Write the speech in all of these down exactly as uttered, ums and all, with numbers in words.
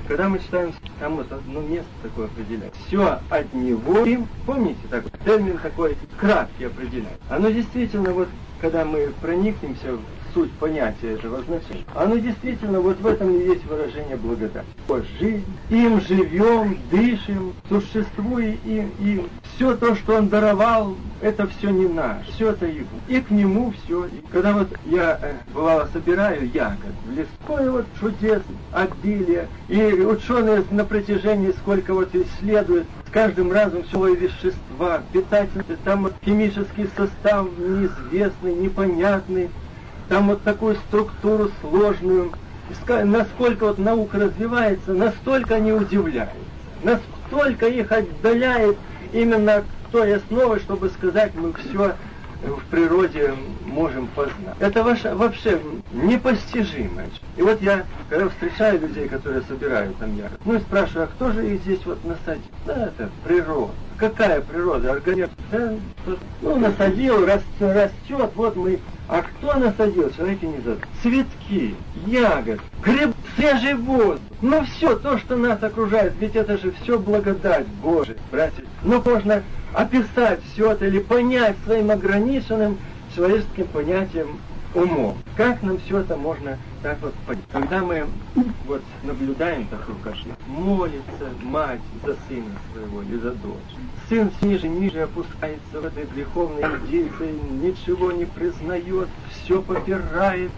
Когда мы читаем, там вот одно место такое определяет. Все от него, помните, такой термин такой краткий определяет. Оно действительно, вот когда мы проникнемся в суть понятия этого значения, оно действительно вот в этом и есть выражение благодати. Жизнь, им живем, дышим, существуем им, им. Все то, что он даровал, это все не наш, все это его. И к нему все. И когда вот я, э, бывало, собираю ягод в лесу, такое вот чудес, обилие. И ученые на протяжении сколько вот исследуют, с каждым разом все новые вещества, питательные, там вот химический состав неизвестный, непонятный, там вот такую структуру сложную. Насколько вот наука развивается, настолько они удивляют, настолько их отдаляет именно от той основы, чтобы сказать, мы все в природе можем познать. Это ваше, вообще непостижимо. И вот я, когда встречаю людей, которые собирают там ягоды, ну и спрашиваю, а кто же их здесь вот насадил? Да, это природа. Какая природа? Организм, да, ну, насадил, растет, вот мы. А кто насадил? Человек и не задал. Цветки, ягод, гриб, свежий воздух. Ну все, то, что нас окружает, ведь это же все благодать Божия, братья. Но можно описать все это или понять своим ограниченным человеческим понятием умом. Как нам все это можно так вот понять? Когда мы вот наблюдаем такую картину, молится мать за сына своего или за дочь. Сын ниже, ниже опускается в этой греховной деятельности, ничего не признает, все попирает,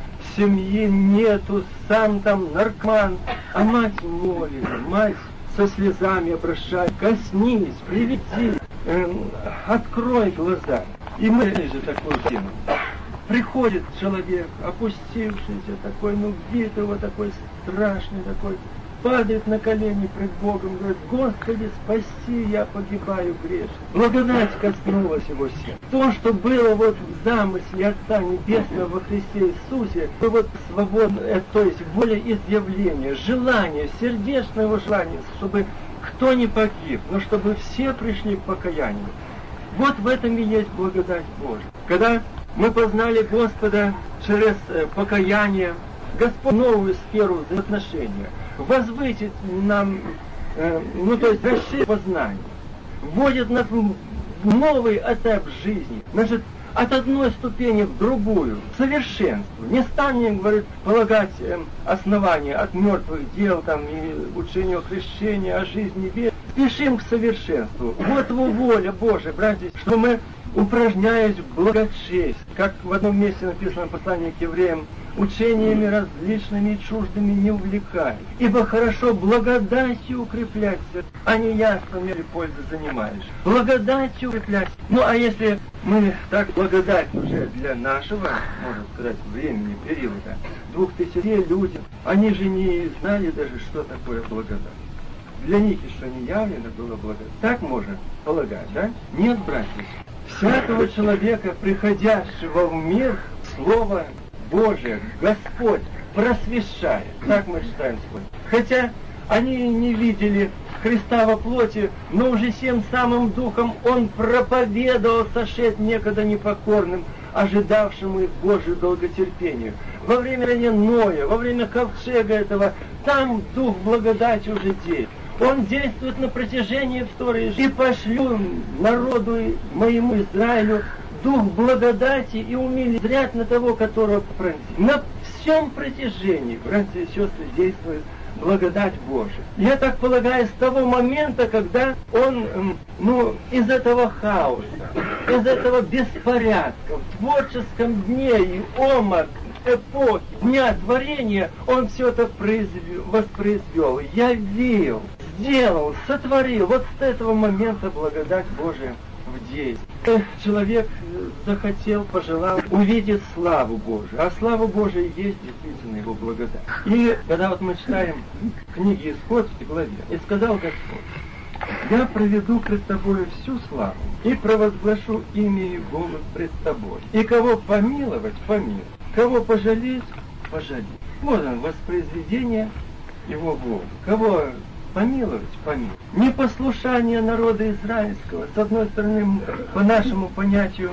семьи нету, сам там наркоман, а мать молит, мать со слезами обращает, коснись, приведи, э, открой глаза. И мы же такую тему. Приходит человек, опустившийся такой, ну вид его такой страшный, такой, падает на колени пред Богом, говорит, Господи, спаси, я погибаю грешно. Благодать коснулась его сердца. То, что было вот в замысле Отца Небесного во Христе Иисусе, то вот свободное, то есть воля изъявления, желание, сердечное его желание, чтобы кто не погиб, но чтобы все пришли к покаянию. Вот в этом и есть благодать Божия. Когда мы познали Господа через э, покаяние, Господь новую сферу взаимоотношения, возвысит нам, э, ну то есть расширит познание, вводит нас в новый этап жизни, значит, от одной ступени в другую, совершенству. Не станем, говорит, полагать э, основания от мертвых дел, там, и учению крещения, о жизни веры. Спешим к совершенству. Вот его воля Божия, братья, что мы, упражняясь в благочестии, как в одном месте написано в послании к евреям, учениями различными и чуждыми не увлекай, ибо хорошо благодатью укрепляться, а не яством или пользы занимаешь. Благодатью укрепляться. Ну а если мы так благодать уже для нашего, можно сказать, времени, периода, двух тысяч люди, они же не знали даже, что такое благодать. Для них еще не явлено было благодать. Так можно полагать, да? Нет, братья. Всякого человека, приходящего в мир, Слово Божие, Господь просвещает. Так мы читаем сегодня. Хотя они не видели Христа во плоти, но уже всем самым духом Он проповедовал, сошед некогда непокорным, ожидавшему их Божию долготерпению. Во время Ноя, во время ковчега этого, там дух благодати уже действует. Он действует на протяжении истории. И пошлю народу моему Израилю дух благодати и умилит зрять на того, которого пронзит. На всем протяжении, братья и сестры, действует благодать Божия. Я так полагаю, с того момента, когда он, ну, из этого хаоса, из этого беспорядка, в творческом дне и омак эпохи, дня творения, он все это произвел, воспроизвел, явил, сделал, сотворил. Вот с этого момента благодать Божия в действии. Человек захотел, пожелал увидеть славу Божию. А слава Божия есть действительно его благодать. И когда вот мы читаем книги Исход в главе, и сказал Господь, я проведу пред тобою всю славу и провозглашу имя Его пред тобой. И кого помиловать, помилуй. Кого пожалеть, пожалеть. Вот он, воспроизведение его воли. Кого помиловать, помиловать. Непослушание народа израильского, с одной стороны, по нашему понятию,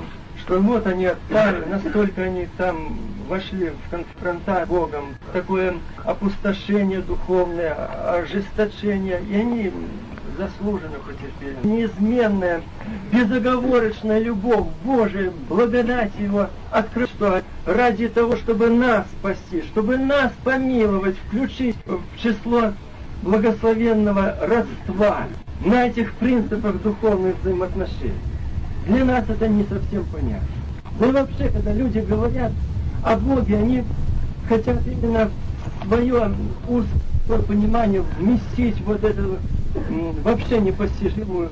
что вот они отпали, настолько они там вошли в конфронтацию с Богом, такое опустошение духовное, ожесточение, и они заслуженно потерпели. Неизменная, безоговорочная любовь Божия, благодать Его открыла, что ради того, чтобы нас спасти, чтобы нас помиловать, включить в число благословенного родства на этих принципах духовных взаимоотношений. Для нас это не совсем понятно. Но вообще, когда люди говорят о Боге, они хотят именно в свое узкое понимание вместить вот эту вообще непостижимую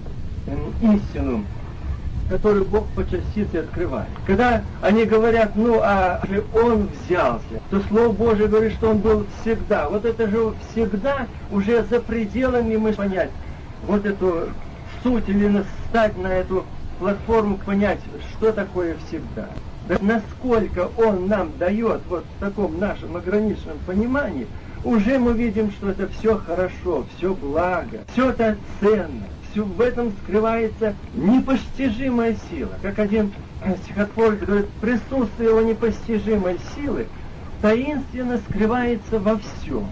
истину, которую Бог по частице открывает. Когда они говорят, ну, а же Он взялся, то Слово Божие говорит, что Он был всегда. Вот это же всегда уже за пределами мы понять вот эту суть или стать на эту платформу, понять, что такое всегда. Да насколько Он нам дает вот в таком нашем ограниченном понимании, уже мы видим, что это все хорошо, все благо, все это ценно. В этом скрывается непостижимая сила. Как один стихотворец говорит, присутствие его непостижимой силы таинственно скрывается во всем.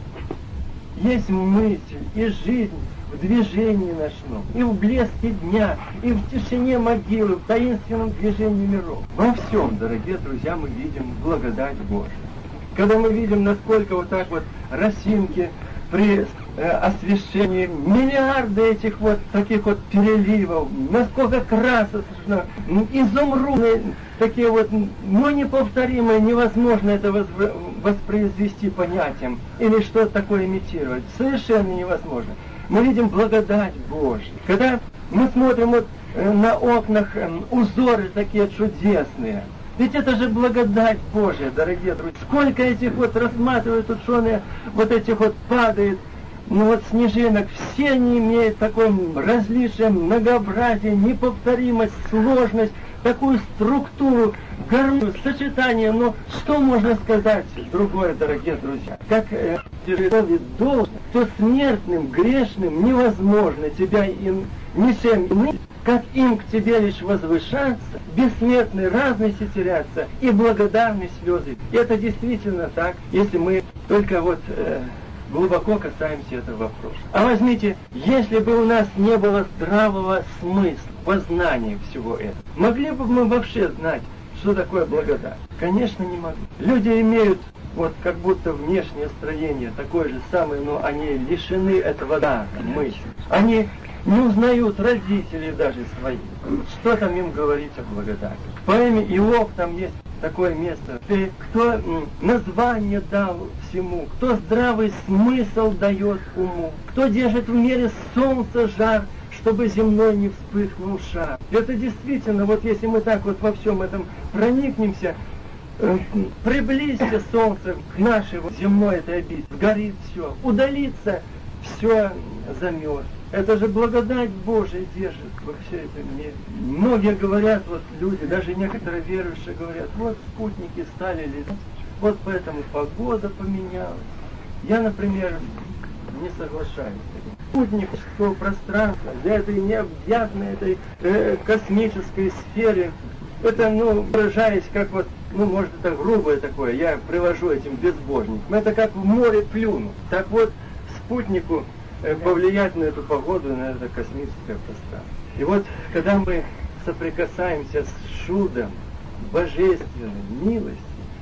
Есть мысль и жизнь в движении ночном, и в блеске дня, и в тишине могилы, в таинственном движении миров. Во всем, дорогие друзья, мы видим благодать Божию. Когда мы видим, насколько вот так вот росинки при э, освещении, миллиарды этих вот таких вот переливов, насколько красочно, изумрудные, такие вот, ну, неповторимые, невозможно это возв- воспроизвести понятием, или что-то такое имитировать, совершенно невозможно. Мы видим благодать Божью. Когда мы смотрим вот э, на окнах э, узоры такие чудесные, ведь это же благодать Божия, дорогие друзья. Сколько этих вот рассматривают ученые, вот этих вот падает, ну вот снежинок, все они имеют такое различие, многообразие, неповторимость, сложность, такую структуру, гармонию, сочетание. Но что можно сказать другое, дорогие друзья? Как э, должно, то смертным, грешным невозможно тебя им ничем иным, как им к тебе лишь возвышаться, бессмертной разности теряться и благодарные слезы. И это действительно так, если мы только вот э, глубоко касаемся этого вопроса. А возьмите, если бы у нас не было здравого смысла, познания всего этого, могли бы мы вообще знать, что такое благодать? Конечно, не могли. Люди имеют вот как будто внешнее строение такое же самое, но они лишены этого дара мысли. Они не узнают родителей даже своих. Что там им говорить о благодати? В поэме Иов там есть такое место. Ты, кто м, название дал всему, кто здравый смысл дает уму, кто держит в мере солнца жар, чтобы земной не вспыхнул шар. Это действительно, вот если мы так вот во всем этом проникнемся, э, приблизься солнце к нашей вот земной этой обители, горит все, удалится, все замерз. Это же благодать Божия держит во всей этом мире. Многие говорят, вот люди, даже некоторые верующие говорят, вот спутники стали летать, вот поэтому погода поменялась. Я, например, не соглашаюсь с этим. Спутниковского пространства, для этой необъятной, этой э, космической сфере, это, ну, выражаясь как вот, ну, может, это грубое такое, я привожу этим безбожникам, это как в море плюнуть. Так вот, спутнику повлиять на эту погоду, на это космическое пространство. И вот, когда мы соприкасаемся с чудом божественной милости,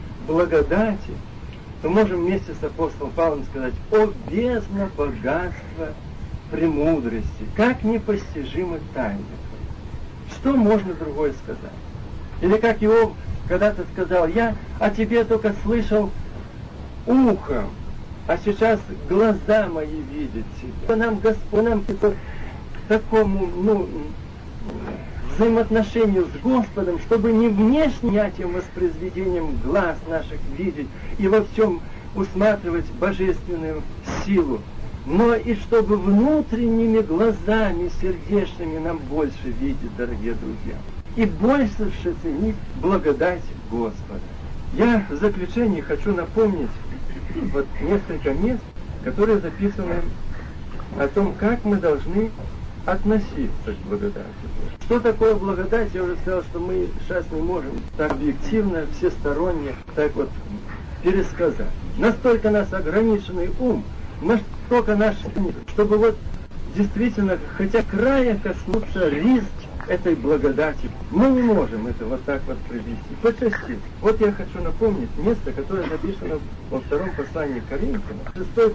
благодати, то можем вместе с апостолом Павлом сказать: «О бездна богатства премудрости, как непостижимы тайны». Что можно другое сказать? Или как Иов когда-то сказал: «Я о тебе только слышал ухом, а сейчас глаза мои видят тебя». Нам Господь, нам к такому, ну, взаимоотношению с Господом, чтобы не внешним воспроизведением глаз наших видеть и во всем усматривать божественную силу, но и чтобы внутренними глазами сердечными нам больше видеть, дорогие друзья, и больше ценить благодать Господа. Я в заключении хочу напомнить вот несколько мест, которые записаны о том, как мы должны относиться к благодати. Что такое благодать? Я уже сказал, что мы сейчас не можем так объективно, всесторонне, так вот пересказать. Настолько нас ограниченный ум, настолько наш, чтобы вот действительно, хотя края коснуться риск этой благодати, мы не можем это вот так вот привести. По части. Вот я хочу напомнить место, которое написано во втором послании к Коринфянам, шестой